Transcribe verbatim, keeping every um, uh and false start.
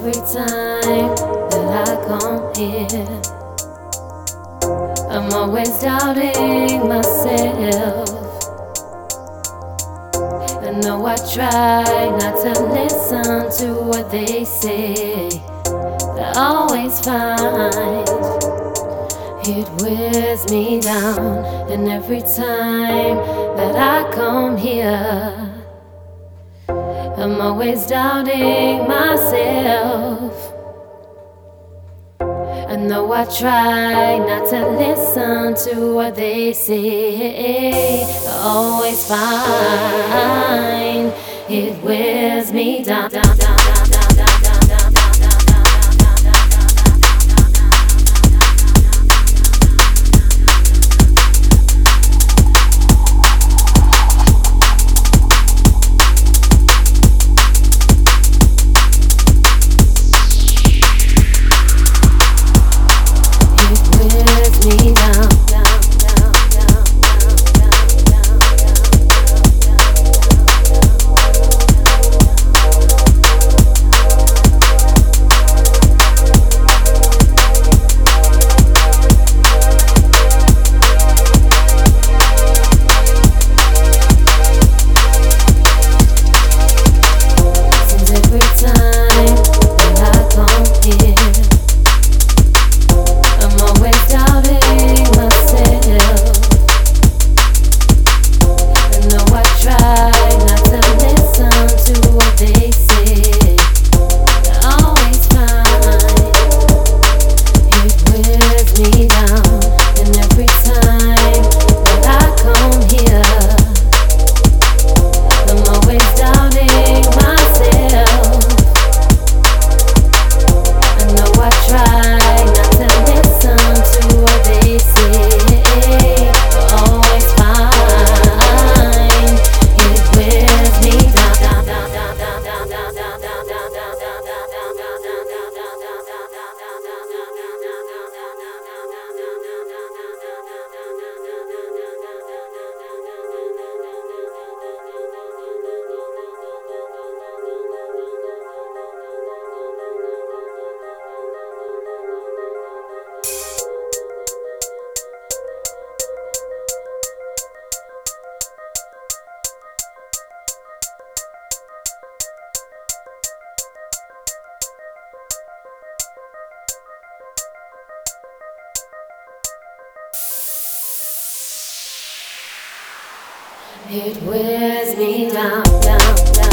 every time that I come here, I'm always doubting myself. I know I try not to listen to what they say, but I always find it wears me down. And every time that I come here, I'm always doubting myself. I know I try not to listen to what they say, I always find it wears me down, down, down, down, down, down, down, down, down, it wears me down, down, down.